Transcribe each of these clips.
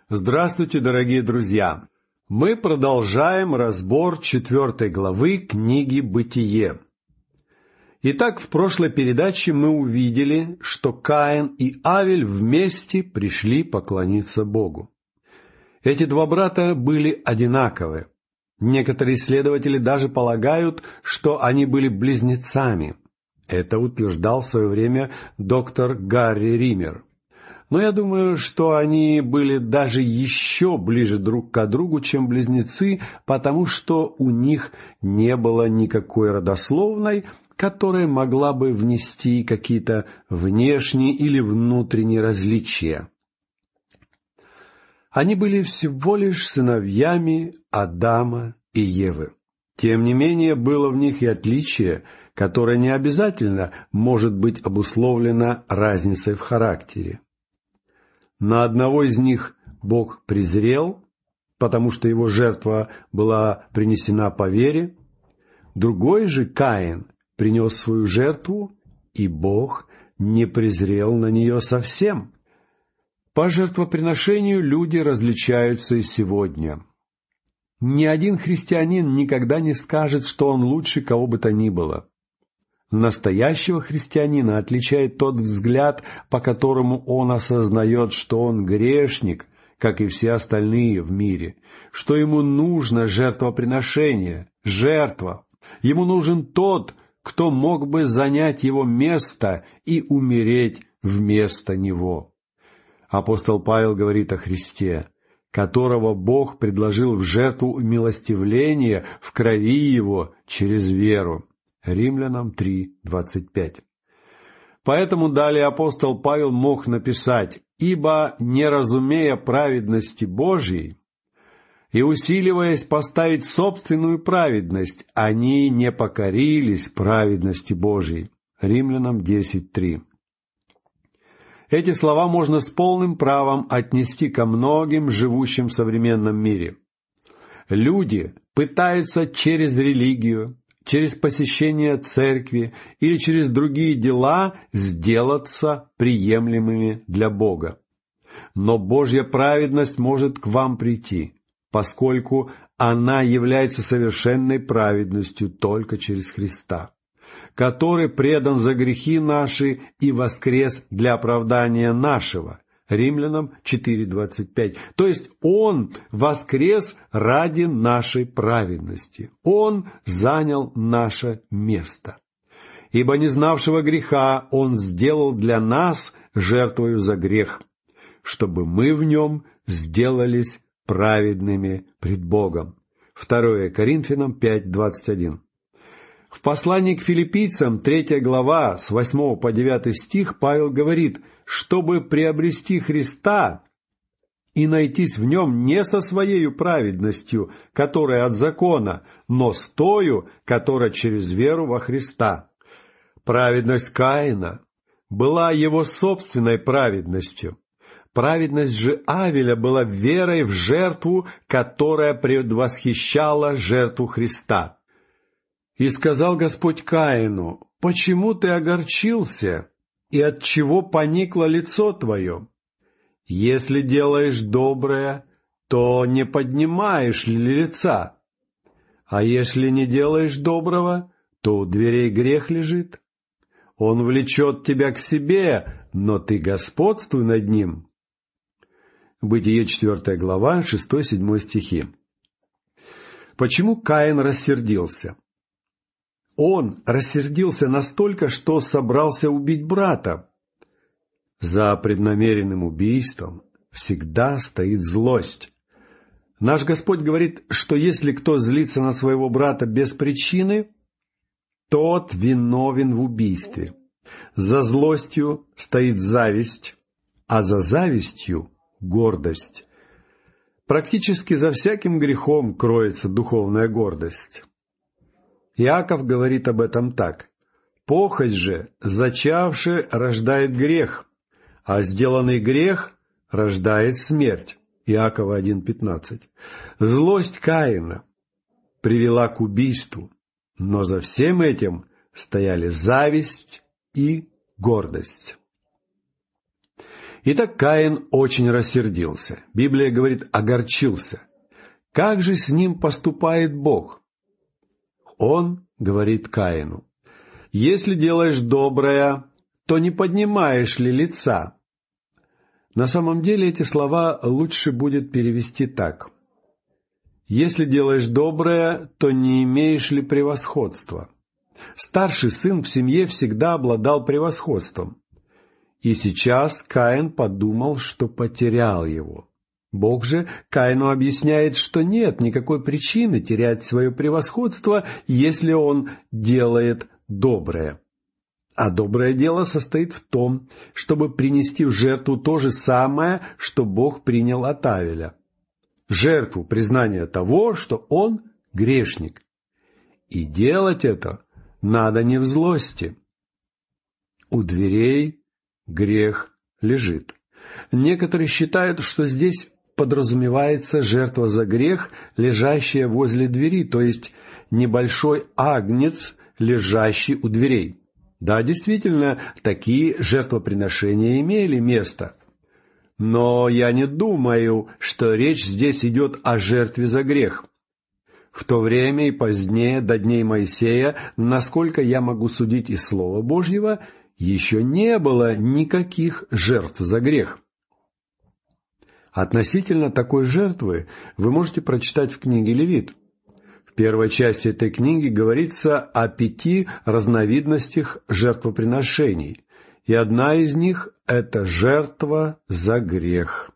Здравствуйте, дорогие друзья! Мы продолжаем разбор 4 главы книги «Бытие». Итак, в прошлой передаче мы увидели, что Каин и Авель вместе пришли поклониться Богу. Эти два брата были одинаковы. Некоторые исследователи даже полагают, что они были близнецами. Это утверждал в свое время доктор Гарри Риммер. Но я думаю, что они были даже еще ближе друг к другу, чем близнецы, потому что у них не было никакой родословной, которая могла бы внести какие-то внешние или внутренние различия. Они были всего лишь сыновьями Адама и Евы. Тем не менее, было в них и отличие, которое не обязательно может быть обусловлено разницей в характере. На одного из них Бог презрел, потому что его жертва была принесена по вере. Другой же, Каин, принес свою жертву, и Бог не презрел на нее совсем. По жертвоприношению люди различаются и сегодня. Ни один христианин никогда не скажет, что он лучше кого бы то ни было. Настоящего христианина отличает тот взгляд, по которому он осознает, что он грешник, как и все остальные в мире, что ему нужно жертвоприношение, жертва. Ему нужен тот, кто мог бы занять его место и умереть вместо него. Апостол Павел говорит о Христе, которого Бог предложил в жертву умилостивления в крови Его через веру. Римлянам 3:25. Поэтому далее апостол Павел мог написать: «Ибо, не разумея праведности Божьей и усиливаясь поставить собственную праведность, они не покорились праведности Божьей». Римлянам 10:3. Эти слова можно с полным правом отнести ко многим живущим в современном мире. Люди пытаются через религию, через посещение церкви или через другие дела сделаться приемлемыми для Бога. Но Божья праведность может к вам прийти, поскольку она является совершенной праведностью только через Христа, который предан за грехи наши и воскрес для оправдания нашего. Римлянам 4:25. То есть Он воскрес ради нашей праведности. Он занял наше место. Ибо не знавшего греха Он сделал для нас жертвою за грех, чтобы мы в Нем сделались праведными пред Богом. 2 Коринфянам 5:21. В послании к филиппийцам, 3 глава, с 8 по 9 стих, Павел говорит: «Чтобы приобрести Христа и найтись в Нем не со своею праведностью, которая от закона, но с тою, которая через веру во Христа». Праведность Каина была его собственной праведностью. Праведность же Авеля была верой в жертву, которая предвосхищала жертву Христа. «И сказал Господь Каину: почему ты огорчился, и отчего поникло лицо твое? Если делаешь доброе, то не поднимаешь ли лица? А если не делаешь доброго, то у дверей грех лежит. Он влечет тебя к себе, но ты господствуй над ним». Бытие 4 глава, 6-7 стихи. Почему Каин рассердился? Он рассердился настолько, что собрался убить брата. За преднамеренным убийством всегда стоит злость. Наш Господь говорит, что если кто злится на своего брата без причины, тот виновен в убийстве. За злостью стоит зависть, а за завистью — гордость. Практически за всяким грехом кроется духовная гордость. Иаков говорит об этом так: «Похоть же, зачавши, рождает грех, а сделанный грех рождает смерть». Иакова 1:15. Злость Каина привела к убийству, но за всем этим стояли зависть и гордость. Итак, Каин очень рассердился. Библия говорит, огорчился. Как же с ним поступает Бог? Он говорит Каину: «Если делаешь доброе, то не поднимаешь ли лица?» На самом деле эти слова лучше будет перевести так: «Если делаешь доброе, то не имеешь ли превосходства?» Старший сын в семье всегда обладал превосходством. И сейчас Каин подумал, что потерял его. Бог же Каину объясняет, что нет никакой причины терять свое превосходство, если он делает доброе. А доброе дело состоит в том, чтобы принести в жертву то же самое, что Бог принял от Авеля. Жертву признания того, что он грешник. И делать это надо не в злости. У дверей грех лежит. Некоторые считают, что здесь подразумевается жертва за грех, лежащая возле двери, то есть небольшой агнец, лежащий у дверей. Да, действительно, такие жертвоприношения имели место. Но я не думаю, что речь здесь идет о жертве за грех. В то время и позднее, до дней Моисея, насколько я могу судить из Слова Божьего, еще не было никаких жертв за грех. Относительно такой жертвы вы можете прочитать в книге Левит. В первой части этой книги говорится о 5 разновидностях жертвоприношений, и одна из них – это жертва за грех.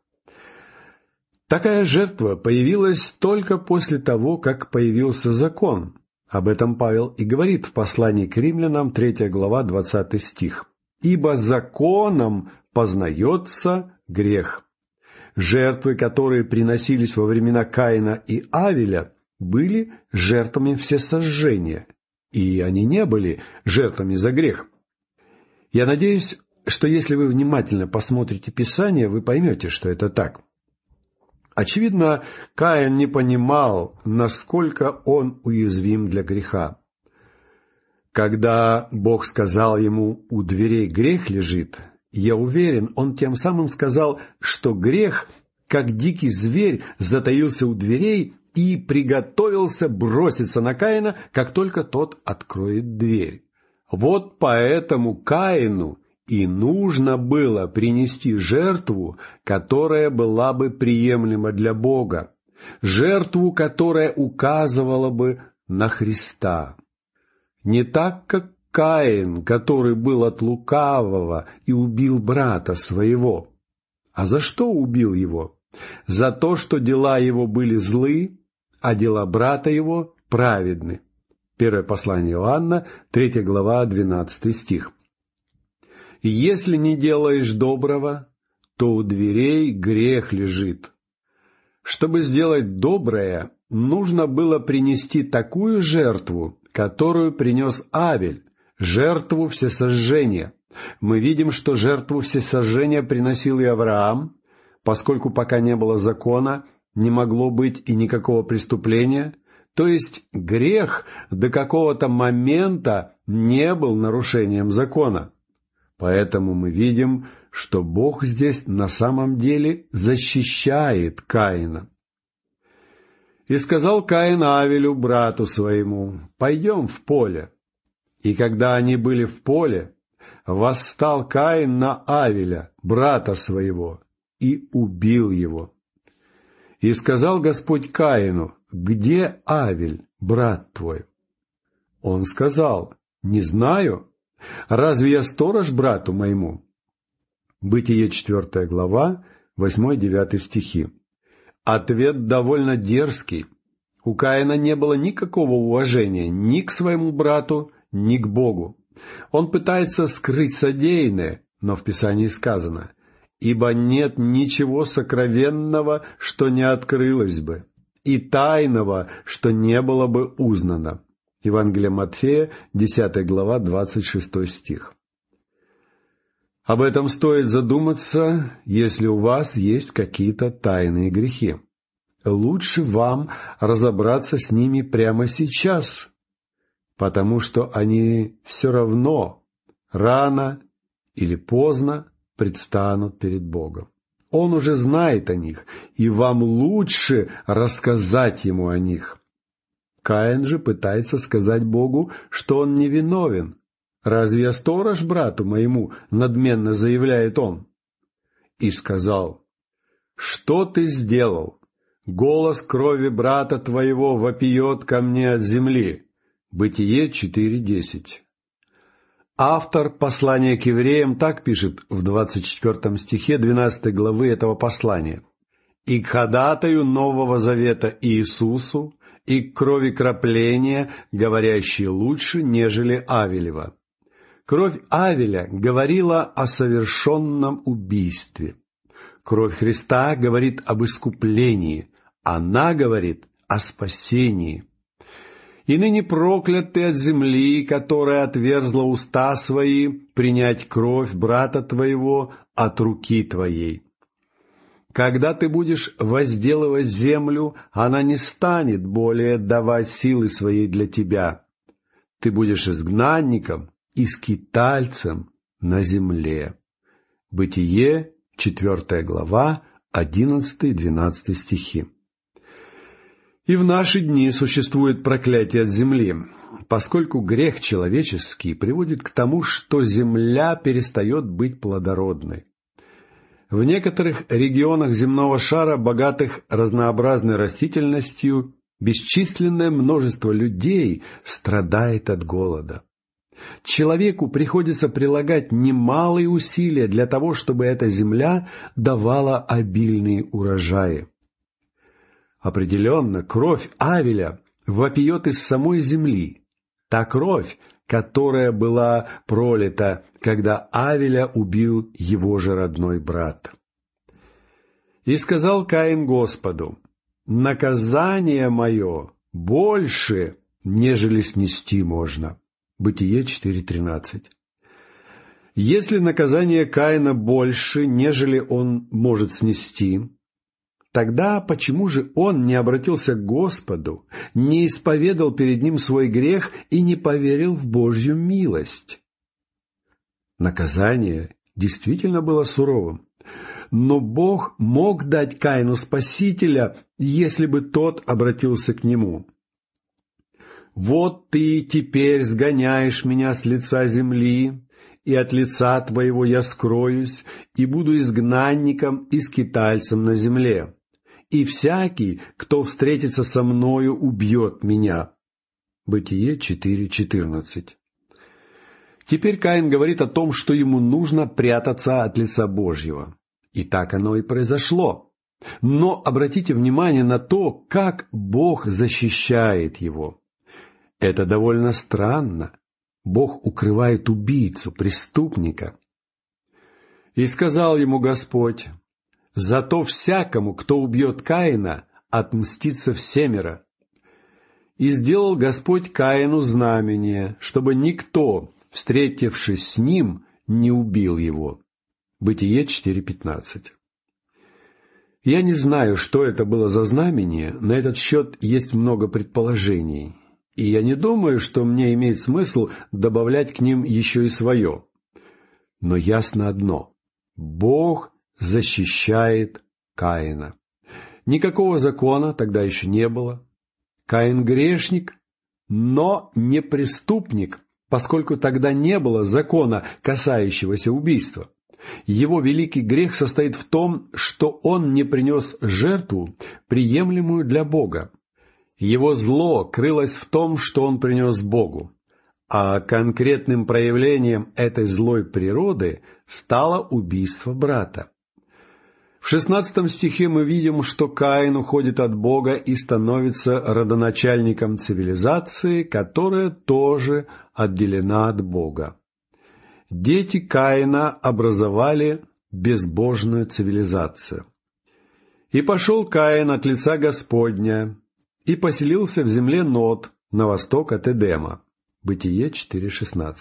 Такая жертва появилась только после того, как появился закон. Об этом Павел и говорит в послании к Римлянам, 3 глава, 20 стих. «Ибо законом познается грех». Жертвы, которые приносились во времена Каина и Авеля, были жертвами всесожжения, и они не были жертвами за грех. Я надеюсь, что если вы внимательно посмотрите Писание, вы поймете, что это так. Очевидно, Каин не понимал, насколько он уязвим для греха. Когда Бог сказал ему: «У дверей грех лежит», я уверен, он тем самым сказал, что грех, как дикий зверь, затаился у дверей и приготовился броситься на Каина, как только тот откроет дверь. Вот поэтому Каину и нужно было принести жертву, которая была бы приемлема для Бога, жертву, которая указывала бы на Христа. Не так, как Каин, который был от лукавого и убил брата своего. А за что убил его? За то, что дела его были злы, а дела брата его праведны. Первое послание Иоанна, 3 глава, 12 стих. «Если не делаешь доброго, то у дверей грех лежит». Чтобы сделать доброе, нужно было принести такую жертву, которую принес Авель, жертву всесожжения. Мы видим, что жертву всесожжения приносил и Авраам, поскольку пока не было закона, не могло быть и никакого преступления, то есть грех до какого-то момента не был нарушением закона. Поэтому мы видим, что Бог здесь на самом деле защищает Каина. «И сказал Каин Авелю, брату своему: пойдем в поле. И когда они были в поле, восстал Каин на Авеля, брата своего, и убил его. И сказал Господь Каину: где Авель, брат твой? Он сказал: не знаю. Разве я сторож брату моему?» Бытие 4 глава, 8-9 стихи. Ответ довольно дерзкий. У Каина не было никакого уважения ни к своему брату, ни к Богу. Он пытается скрыть содеянное, но в Писании сказано: «Ибо нет ничего сокровенного, что не открылось бы, и тайного, что не было бы узнано». Евангелие Матфея, 10 глава, 26 стих. Об этом стоит задуматься, если у вас есть какие-то тайные грехи. Лучше вам разобраться с ними прямо сейчас, потому что они все равно, рано или поздно, предстанут перед Богом. Он уже знает о них, и вам лучше рассказать ему о них. Каин же пытается сказать Богу, что он невиновен. «Разве я сторож брату моему?» — надменно заявляет он. И сказал: «Что ты сделал? Голос крови брата твоего вопиет ко мне от земли». Бытие 4:10. Автор послания к евреям так пишет в 24 стихе 12 главы этого послания: «И к ходатаю Нового Завета Иисусу, и к крови крапления, говорящей лучше, нежели Авелева». Кровь Авеля говорила о совершенном убийстве. Кровь Христа говорит об искуплении. Она говорит о спасении. «И ныне проклят ты от земли, которая отверзла уста свои, принять кровь брата твоего от руки твоей. Когда ты будешь возделывать землю, она не станет более давать силы своей для тебя. Ты будешь изгнанником и скитальцем на земле». Бытие, 4 глава, 11-12 стихи. И в наши дни существует проклятие от земли, поскольку грех человеческий приводит к тому, что земля перестает быть плодородной. В некоторых регионах земного шара, богатых разнообразной растительностью, бесчисленное множество людей страдает от голода. Человеку приходится прилагать немалые усилия для того, чтобы эта земля давала обильные урожаи. Определенно, кровь Авеля вопиет из самой земли. Та кровь, которая была пролита, когда Авеля убил его же родной брат. «И сказал Каин Господу: наказание мое больше, нежели снести можно». Бытие 4:13. Если наказание Каина больше, нежели он может снести, тогда почему же он не обратился к Господу, не исповедал перед Ним свой грех и не поверил в Божью милость? Наказание действительно было суровым, но Бог мог дать Каину спасителя, если бы тот обратился к Нему. «Вот ты теперь сгоняешь меня с лица земли, и от лица твоего я скроюсь, и буду изгнанником и скитальцем на земле. И всякий, кто встретится со мною, убьет меня». Бытие 4:14. Теперь Каин говорит о том, что ему нужно прятаться от лица Божьего. И так оно и произошло. Но обратите внимание на то, как Бог защищает его. Это довольно странно. Бог укрывает убийцу, преступника. «И сказал ему Господь: зато всякому, кто убьет Каина, отмстится всемеро. И сделал Господь Каину знамение, чтобы никто, встретившись с ним, не убил его». Бытие 4:15. Я не знаю, что это было за знамение, на этот счет есть много предположений. И я не думаю, что мне имеет смысл добавлять к ним еще и свое. Но ясно одно: Бог защищает Каина. Никакого закона тогда еще не было. Каин грешник, но не преступник, поскольку тогда не было закона, касающегося убийства. Его великий грех состоит в том, что он не принес жертву, приемлемую для Бога. Его зло крылось в том, что он принес Богу, а конкретным проявлением этой злой природы стало убийство брата. В 16 стихе мы видим, что Каин уходит от Бога и становится родоначальником цивилизации, которая тоже отделена от Бога. Дети Каина образовали безбожную цивилизацию. «И пошел Каин от лица Господня, и поселился в земле Нод, на восток от Эдема». Бытие 4:16.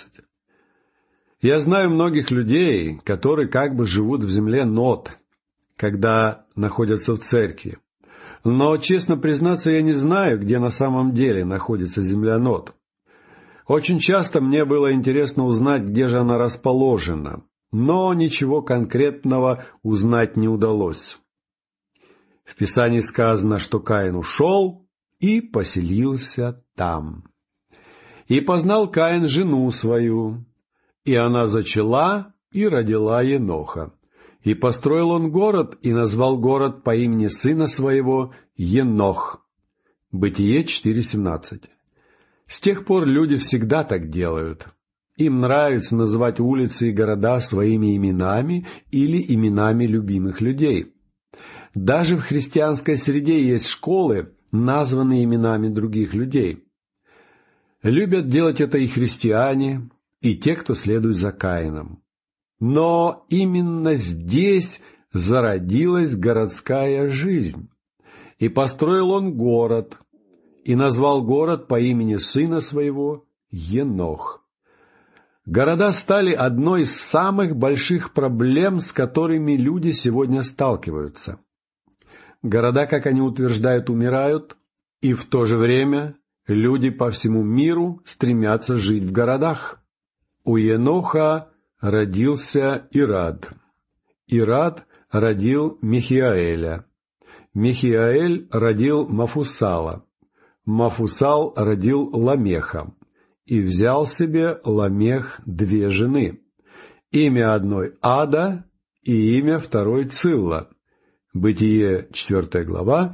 Я знаю многих людей, которые как бы живут в земле Нод, когда находятся в церкви. Но, честно признаться, я не знаю, где на самом деле находится земля Нод. Очень часто мне было интересно узнать, где же она расположена. но ничего конкретного узнать не удалось. В Писании сказано, что Каин ушел и поселился там. «И познал Каин жену свою, и она зачала и родила Еноха. И построил он город, и назвал город по имени сына своего Енох». Бытие 4:17. С тех пор люди всегда так делают. Им нравится называть улицы и города своими именами или именами любимых людей. Даже в христианской среде есть школы, названные именами других людей. Любят делать это и христиане, и те, кто следует за Каином. Но именно здесь зародилась городская жизнь. «И построил он город, и назвал город по имени сына своего Енох». Города стали одной из самых больших проблем, с которыми люди сегодня сталкиваются. Города, как они утверждают, умирают, и в то же время люди по всему миру стремятся жить в городах. У Еноха родился Ирад. Ирад родил Михиаэля. Михиаэль родил Мафусала. Мафусал родил Ламеха. И взял себе Ламех 2 жены. Имя одной Ада и имя второй Цилла. Бытие 4 глава,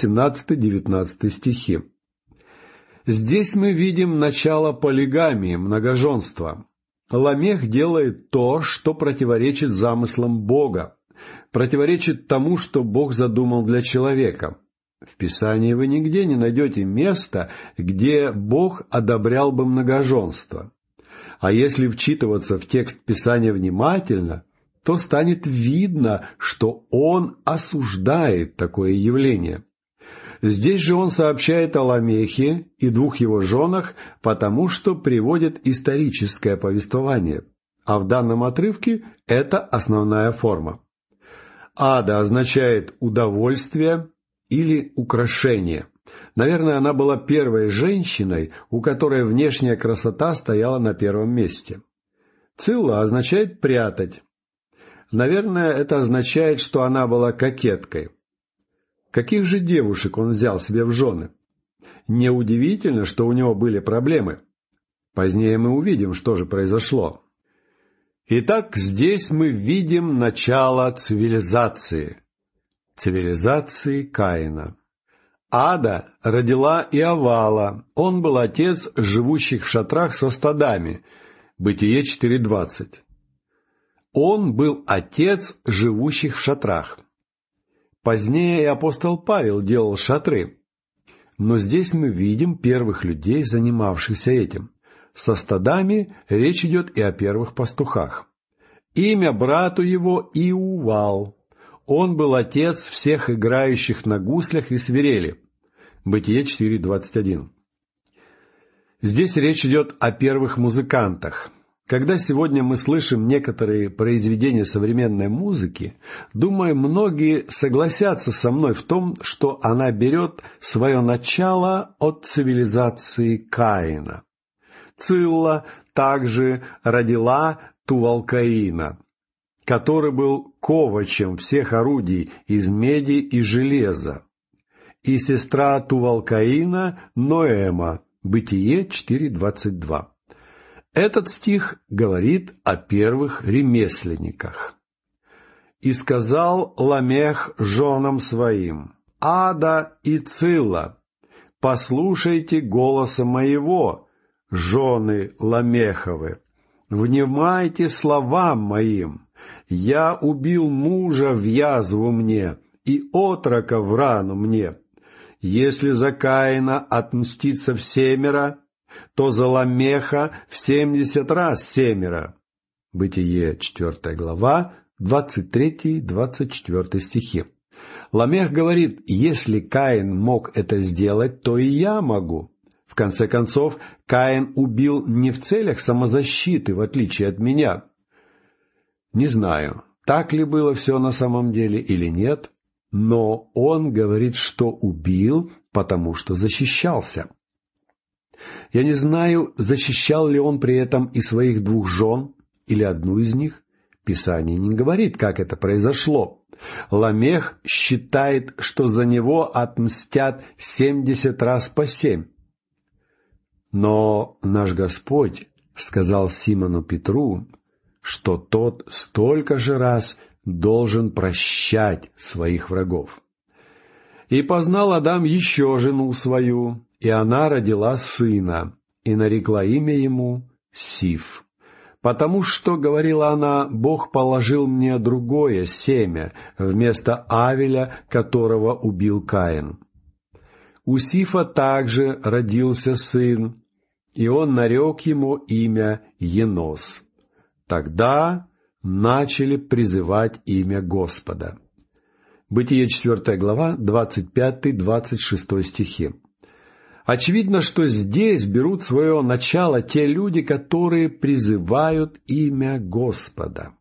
18-19 стихи. Здесь мы видим начало полигамии, многоженства. Ламех делает то, что противоречит замыслам Бога, противоречит тому, что Бог задумал для человека. В Писании вы нигде не найдете места, где Бог одобрял бы многоженство. А если вчитываться в текст Писания внимательно, то станет видно, что Он осуждает такое явление. Здесь же он сообщает о Ламехе и 2 его женах, потому что приводит историческое повествование, а в данном отрывке это основная форма. Ада означает удовольствие или украшение. Наверное, она была первой женщиной, у которой внешняя красота стояла на первом месте. Цилла означает прятать. Наверное, это означает, что она была кокеткой. Каких же девушек он взял себе в жены? Неудивительно, что у него были проблемы. Позднее мы увидим, что же произошло. Итак, здесь мы видим начало цивилизации. Цивилизации Каина. Ада родила Иовала. Он был отец живущих в шатрах со стадами. Бытие 4:20. Он был отец живущих в шатрах. Позднее и апостол Павел делал шатры. Но здесь мы видим первых людей, занимавшихся этим. Со стадами речь идет и о первых пастухах. Имя брату его Иувал. Он был отец всех играющих на гуслях и свирели. Бытие 4:21. Здесь речь идет о первых музыкантах. Когда сегодня мы слышим некоторые произведения современной музыки, думаю, многие согласятся со мной в том, что она берет свое начало от цивилизации Каина. Цилла также родила Тувал-Каина, который был ковачем всех орудий из меди и железа, и сестра Тувал-Каина Ноэма, Бытие 4:22. Этот стих говорит о первых ремесленниках. «И сказал Ламех женам своим: Ада и Цилла, послушайте голоса моего, жены Ламеховы, внимайте словам моим. Я убил мужа в язву мне, и отрока в рану мне. Если за Каина отмстится всемеро, то за Ламеха в 70 раз 7. Бытие 4 глава, 23-24 стихи. Ламех говорит: если Каин мог это сделать, то и я могу. В конце концов, Каин убил не в целях самозащиты, в отличие от меня. Не знаю, так ли было все на самом деле или нет, но он говорит, что убил, потому что защищался. Я не знаю, защищал ли он при этом и своих 2 жен, или одну из них. Писание не говорит, как это произошло. Ламех считает, что за него отмстят 70 раз по 7. Но наш Господь сказал Симону Петру, что тот столько же раз должен прощать своих врагов. «И познал Адам еще жену свою, и она родила сына, и нарекла имя ему Сиф. Потому что, говорила она, Бог положил мне другое семя вместо Авеля, которого убил Каин. У Сифа также родился сын, и он нарек ему имя Енос. Тогда начали призывать имя Господа». Бытие 4 глава, 25-26 стихи. Очевидно, что здесь берут свое начало те люди, которые призывают имя Господа.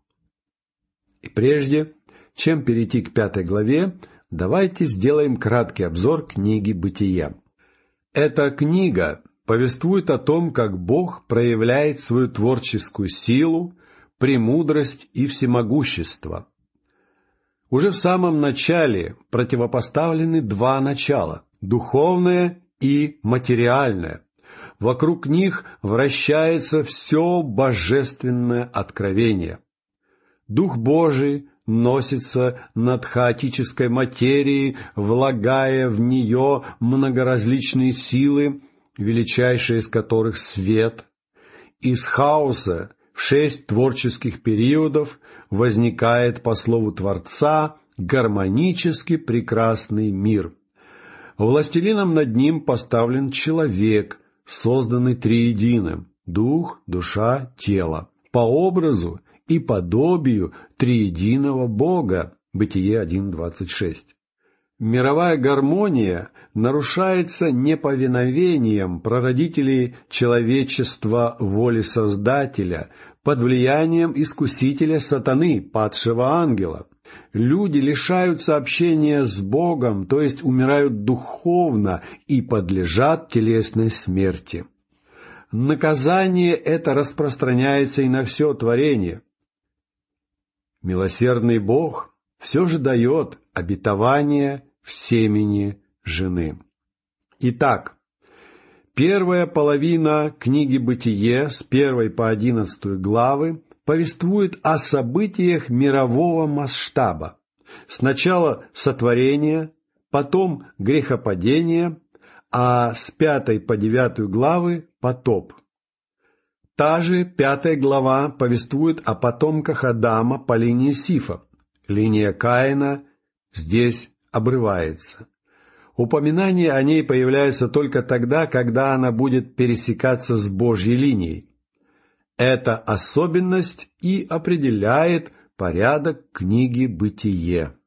И прежде, чем перейти к 5 главе, давайте сделаем краткий обзор книги Бытия. Эта книга повествует о том, как Бог проявляет свою творческую силу, премудрость и всемогущество. Уже в самом начале противопоставлены два начала – духовное и материальное. Вокруг них вращается все божественное откровение. Дух Божий носится над хаотической материей, влагая в нее многоразличные силы, величайшая из которых — свет. Из хаоса в 6 творческих периодов возникает, по слову Творца, гармонически прекрасный мир. Властелином над ним поставлен человек, созданный триединым — дух, душа, тело, по образу и подобию триединого Бога. Бытие 1:26. Мировая гармония нарушается неповиновением прародителей человечества воли Создателя под влиянием искусителя сатаны, падшего ангела. Люди лишаются общения с Богом, то есть умирают духовно и подлежат телесной смерти. Наказание это распространяется и на все творение. Милосердный Бог все же дает обетование в семени жены. Итак, первая половина книги Бытие с 1 по 11 главы повествует о событиях мирового масштаба. Сначала сотворение, потом грехопадение, а с 5 по 9 главы потоп. Та же 5 глава повествует о потомках Адама по линии Сифа. Линия Каина здесь обрывается. Упоминание о ней появляется только тогда, когда она будет пересекаться с Божьей линией. Эта особенность и определяет порядок книги Бытие.